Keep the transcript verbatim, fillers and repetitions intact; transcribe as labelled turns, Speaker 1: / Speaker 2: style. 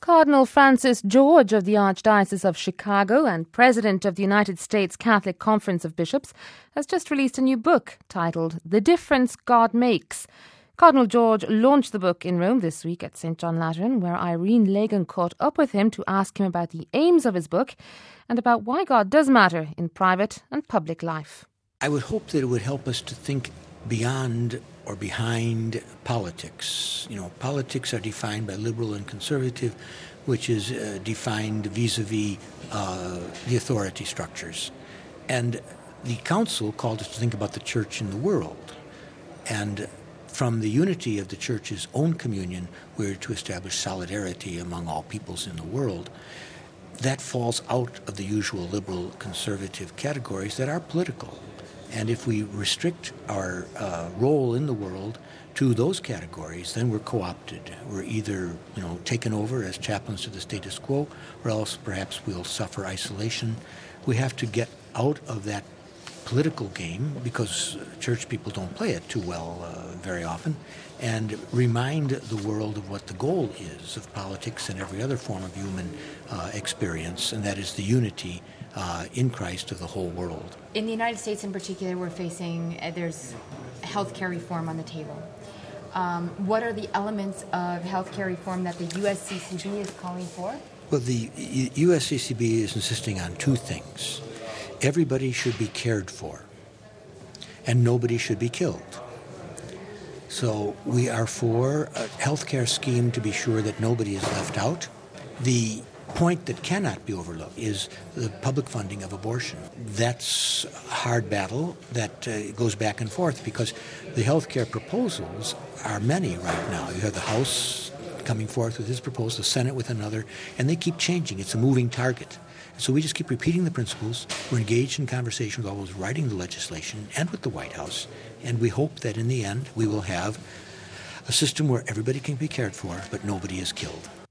Speaker 1: Cardinal Francis George of the Archdiocese of Chicago and President of the United States Catholic Conference of Bishops has just released a new book titled The Difference God Makes. Cardinal George launched the book in Rome this week at Saint John Lateran, where Irene Lagan caught up with him to ask him about the aims of his book and about why God does matter in private and public life.
Speaker 2: I would hope that it would help us to think beyond or behind politics. You know, politics are defined by liberal and conservative, which is uh, defined vis-a-vis uh, the authority structures. And the Council called us to think about the Church in the world. And from the unity of the Church's own communion, we're to establish solidarity among all peoples in the world. That falls out of the usual liberal conservative categories that are political. And if we restrict our uh, role in the world to those categories, then we're co-opted. We're either, you know, taken over as chaplains to the status quo, or else perhaps we'll suffer isolation. We have to get out of that political game, because church people don't play it too well uh, very often, and remind the world of what the goal is of politics and every other form of human uh, experience, and that is the unity uh, in Christ of the whole world.
Speaker 3: In the United States in particular, we're facing, uh, there's healthcare reform on the table. Um, what are the elements of healthcare reform that the U S C C B is calling for?
Speaker 2: Well, the U S C C B is insisting on two things. Everybody should be cared for, and nobody should be killed. So we are for a healthcare scheme to be sure that nobody is left out. The point that cannot be overlooked is the public funding of abortion. That's a hard battle that uh, goes back and forth, because the healthcare proposals are many right now. You have the House coming forth with his proposal, the Senate with another, and they keep changing. It's a moving target. So we just keep repeating the principles. We're engaged in conversation with all those writing the legislation and with the White House. And we hope that in the end we will have a system where everybody can be cared for, but nobody is killed.